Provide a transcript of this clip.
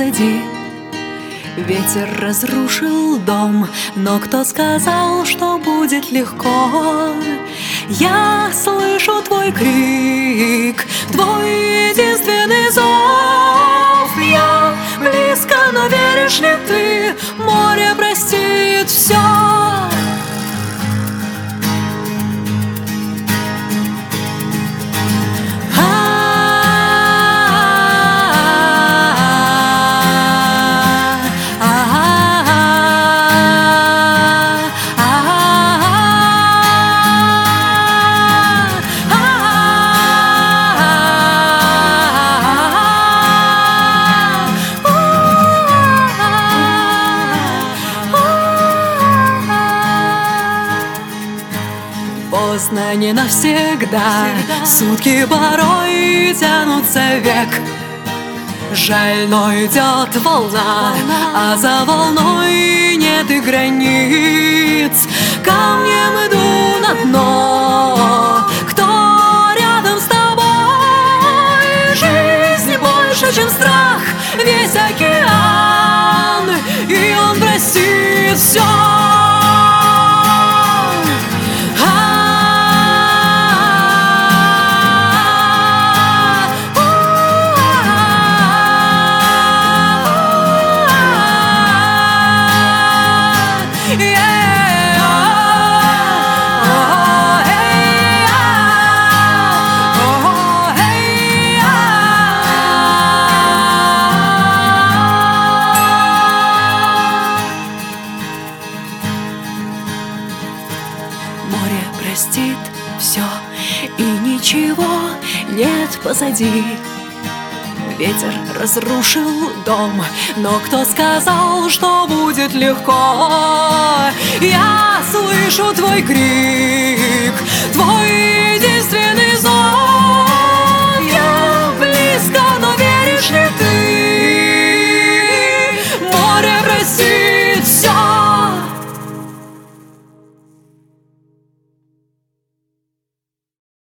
позади. Ветер разрушил дом, но кто сказал, что будет легко? Я слышу твой крик, твой единственный зов. Я близко, но веришь ли ты, море простит все? Поздно не навсегда, сутки порой тянутся век. Жаль, но идет волна, а за волной нет и границ. Камнем иду на дно, кто рядом с тобой? Жизнь больше, чем страх, весь океан, и он простит все. Море простит все, и ничего нет позади. Ветер разрушил дом, но кто сказал, что будет легко? Я слышу твой крик, твой единственный зов.